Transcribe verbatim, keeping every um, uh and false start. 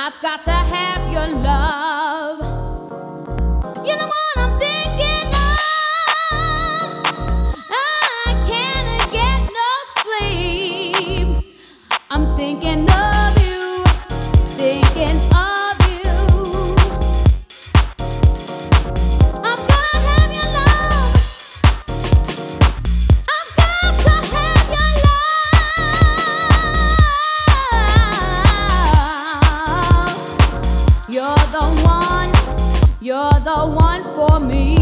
I've got to have your love. You're the one I'm thinking of. I can't get no sleep. I'm thinking of you, thinking of you. I've got to have your love. I've got to have your love. You're the one, you're the one for me.